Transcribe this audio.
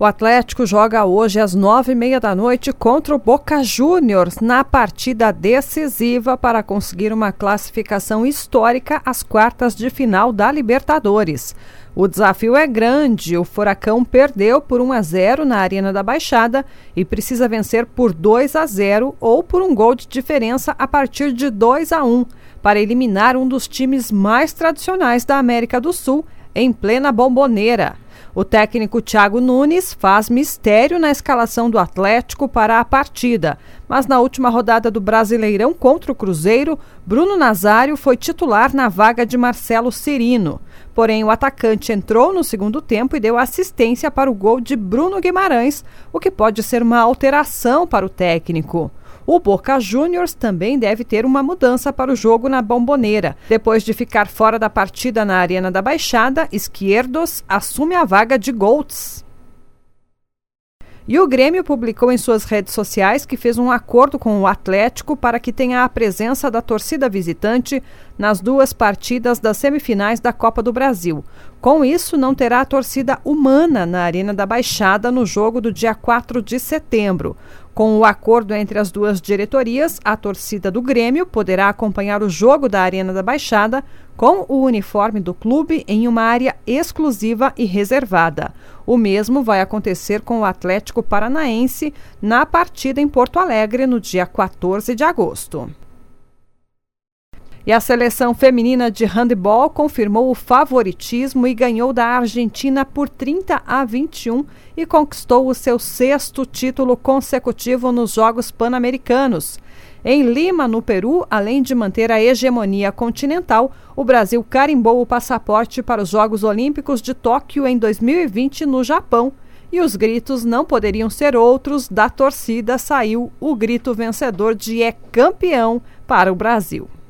O Atlético joga hoje às 9h30 contra o Boca Juniors na partida decisiva para conseguir uma classificação histórica às quartas de final da Libertadores. O desafio é grande, o Furacão perdeu por 1-0 na Arena da Baixada e precisa vencer por 2-0 ou por um gol de diferença a partir de 2-1 para eliminar um dos times mais tradicionais da América do Sul em plena Bombonera. O técnico Thiago Nunes faz mistério na escalação do Atlético para a partida, mas na última rodada do Brasileirão contra o Cruzeiro, Bruno Nazário foi titular na vaga de Marcelo Cirino. Porém, o atacante entrou no segundo tempo e deu assistência para o gol de Bruno Guimarães, o que pode ser uma alteração para o técnico. O Boca Juniors também deve ter uma mudança para o jogo na Bombonera. Depois de ficar fora da partida na Arena da Baixada, Izquierdos assume a vaga de Goltz. E o Grêmio publicou em suas redes sociais que fez um acordo com o Atlético para que tenha a presença da torcida visitante nas duas partidas das semifinais da Copa do Brasil. Com isso, não terá a torcida humana na Arena da Baixada no jogo do dia 4 de setembro. Com o acordo entre as duas diretorias, a torcida do Grêmio poderá acompanhar o jogo da Arena da Baixada com o uniforme do clube em uma área exclusiva e reservada. O mesmo vai acontecer com o Atlético Paranaense na partida em Porto Alegre no dia 14 de agosto. E a seleção feminina de handebol confirmou o favoritismo e ganhou da Argentina por 30-21 e conquistou o seu 6º título consecutivo nos Jogos Pan-Americanos. Em Lima, no Peru, além de manter a hegemonia continental, o Brasil carimbou o passaporte para os Jogos Olímpicos de Tóquio em 2020 no Japão. E os gritos não poderiam ser outros, da torcida saiu o grito vencedor de "é campeão" para o Brasil.